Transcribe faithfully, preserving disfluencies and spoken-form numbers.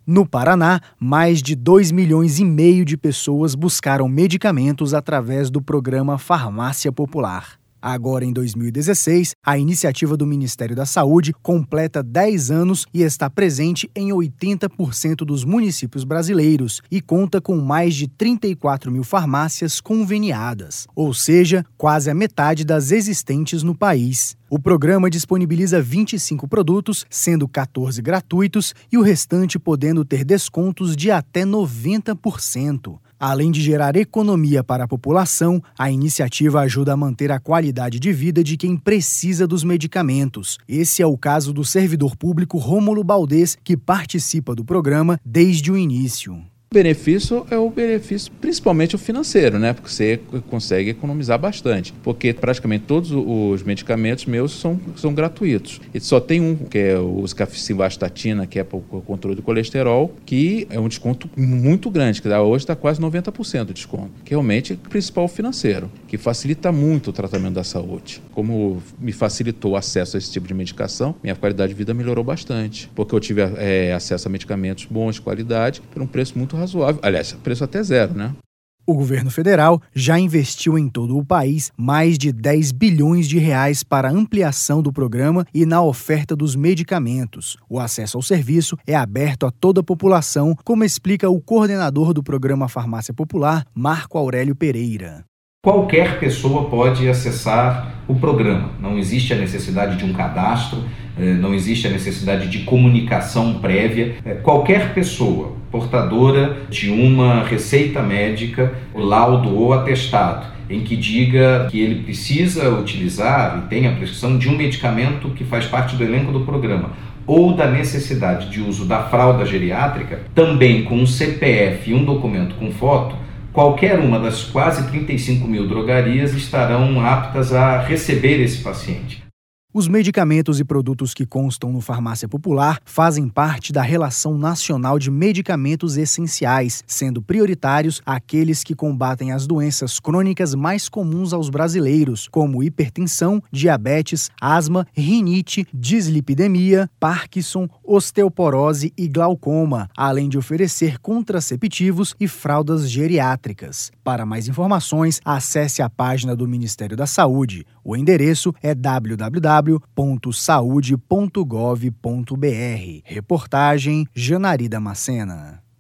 No Paraná, mais de dois milhões e meio de pessoas buscaram medicamentos através do programa Farmácia Popular. Agora, em dois mil e dezesseis, a iniciativa do Ministério da Saúde completa dez anos e está presente em oitenta por cento dos municípios brasileiros e conta com mais de trinta e quatro mil farmácias conveniadas, ou seja, quase a metade das existentes no país. O programa disponibiliza vinte e cinco produtos, sendo quatorze gratuitos e o restante podendo ter descontos de até noventa por cento. Além de gerar economia para a população, a iniciativa ajuda a manter a qualidade de vida de quem precisa dos medicamentos. Esse é o caso do servidor público Rômulo Baldez, que participa do programa desde o início. O benefício é o benefício, principalmente o financeiro, né? Porque você consegue economizar bastante. Porque praticamente todos os medicamentos meus são, são gratuitos. E só tem um, que é o simvastatina, que é para o controle do colesterol, que é um desconto muito grande, que hoje está quase noventa por cento de desconto. Que realmente é o principal financeiro, que facilita muito o tratamento da saúde. Como me facilitou o acesso a esse tipo de medicação, minha qualidade de vida melhorou bastante. Porque eu tive é, acesso a medicamentos bons, de qualidade, por um preço muito razoável, aliás, preço até zero, né? O governo federal já investiu em todo o país mais de dez bilhões de reais para a ampliação do programa e na oferta dos medicamentos. O acesso ao serviço é aberto a toda a população, como explica o coordenador do programa Farmácia Popular, Marco Aurélio Pereira. Qualquer pessoa pode acessar o programa. Não existe a necessidade de um cadastro, não existe a necessidade de comunicação prévia. Qualquer pessoa portadora de uma receita médica, laudo ou atestado, em que diga que ele precisa utilizar e tem a prescrição de um medicamento que faz parte do elenco do programa, ou da necessidade de uso da fralda geriátrica, também com um C P F e um documento com foto, qualquer uma das quase trinta e cinco mil drogarias estarão aptas a receber esse paciente. Os medicamentos e produtos que constam no Farmácia Popular fazem parte da Relação Nacional de Medicamentos Essenciais, sendo prioritários aqueles que combatem as doenças crônicas mais comuns aos brasileiros, como hipertensão, diabetes, asma, rinite, dislipidemia, Parkinson, osteoporose e glaucoma, além de oferecer contraceptivos e fraldas geriátricas. Para mais informações, acesse a página do Ministério da Saúde. O endereço é w w w ponto saude ponto gov ponto b r. Reportagem Janari Damascena.